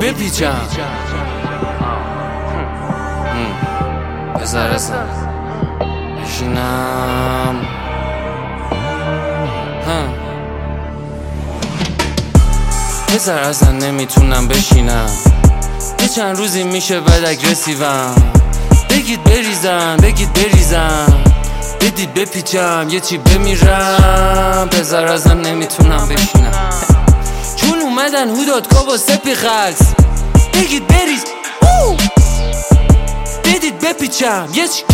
بپیچم بذار اصلا بشینم بذار اصلا نمیتونم بشینم یه چند روزی میشه بد اگرسیوم بگید بریزم بدید بپیچم یه چی بمیرم بذار ازم نمیتونم بشینم چون اومدن هودادکا با سپی خلص بگید بریز بدید بپیچم یه چی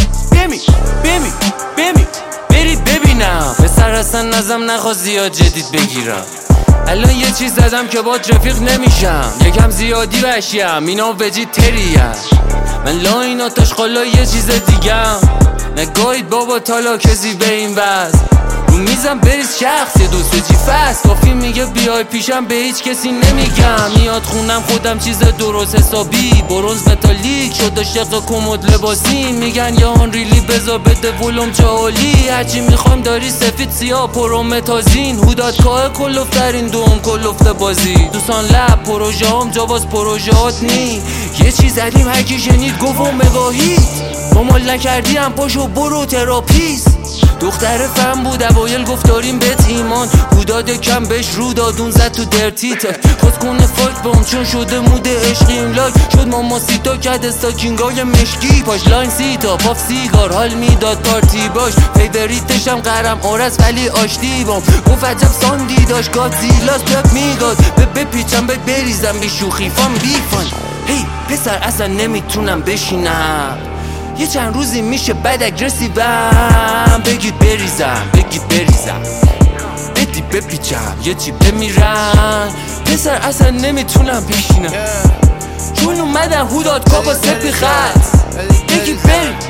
برید ببینم پسر اصلا نزم نخواست زیاد جدید بگیرم الان یه چیز زدم که با رفیق نمیشم یکم زیادی وحشیم اینا وجید تریم من لاین آتش خالا یه چیز دیگم نگاهید بابا تالا کسی به این وز رو میزم بریز شخص یه دوست چی فست کافی میگه بیای پیشم به هیچ کسی نمیگم میاد خونم خودم چیز درست حسابی برونز متالیک شده شق کمد لباسی میگن یا آن ریلی بزا بده ولوم چالی هرچی میخوایم داری سفید سیاه پرومتازین هودادکا کلوفترین دوم کلوفت بازی دوستان لب پروژه هم جاواز پروژهات نی یه چیز زدیم هرکی شنید گفت و مگاهید با مال نکردی هم پاشو برو تراپیست دختر فهم بود اوایل گفت داریم بهت ایمان بوداد کم بهش رو دادون زد تو درتیت خود کنه فاک بام چون شده مود عشقی این لاک شد ماما سیتا کد استاکینگای مشکی پاش لاین سیتا پاف سیگار حال میداد پارتی باش فیوریتشم قرم آرس ولی آشتی بام گفت عجب ساندی داشت گادزیلاس پپ میداد بپیچم بریزم بی شوخی فان بیفان هی پسر اصلا نمیتونم بشینم یه چند روزی میشه بد اگرسیوم بگید بریزم بدید بپیچم یه چی بمیرم پسر اصلا نمیتونم بشینم چون اومدن هودادکا با سپی خط بگید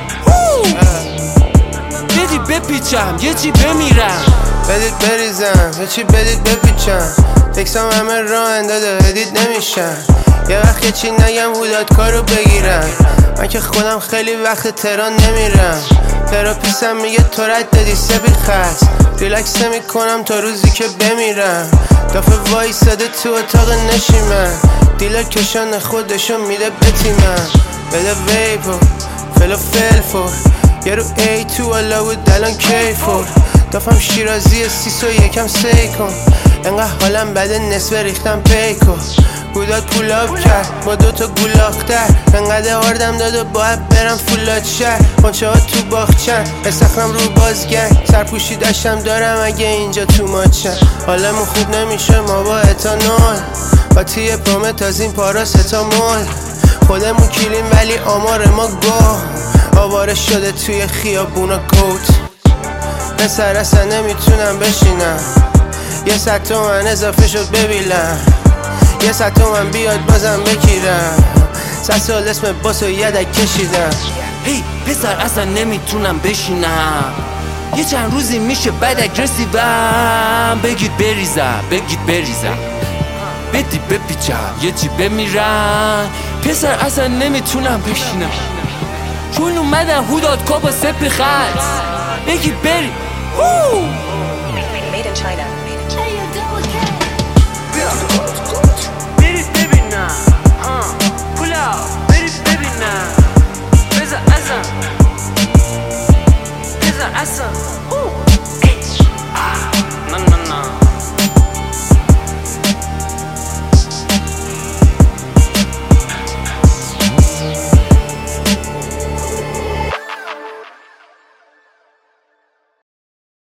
بدید بپیچم یه چی بمیرم بدید بریزم یه چی بدید بپیچم تکسام همه راه انداده ادید نمیشن یه وقت یه چی نگم هودادکا رو بگیرم من که خودم خیلی وقت تهران نمیرم تراپیستم میگه تو رد دادی سپی خط ریلکس نمی کنم تا روزی که بمیرم دافه وایساده تو اتاق نشیمن دیلر کشان خودشو میده بتیمم بده ویپو فلفل یه رو ای تو والا بود الان کیفور دافم شیرازی سیسو یکم سیکن انقدر حالم بده نصف ریختم پیکو هوداد پولاب کرد با دوتا گولاختر انقدر آردم داده باید برم فولاد شهر خونچه ها تو باخچن استخرم رو بازگنگ سرپوشی داشتم دارم اگه اینجا تو ماچن حالمون خوب نمیشه ما با اتانول قاطی پرومت از این پاراستامول خودمون کلیم ولی آمار ما گو آواره شده توی خیابونا کوت پسر اصلا نمیتونم بشینم یه 100 تومن اضافه شد ببینم یه 100 تومن بیاد بازم بگیرم 100 سال اسم باسو یدک کشیدم هی پسر اصلا نمیتونم بشینم یه چند روزی میشه بد اگرسیوم بگید بریزم بدید بپیچم یه چی بمیرم پسر اصلا نمیتونم بشینم چون اومدن هودادکا با سپی خط بگید برید Made in China. برید ببینم پولا برید ببینم بذار اصلا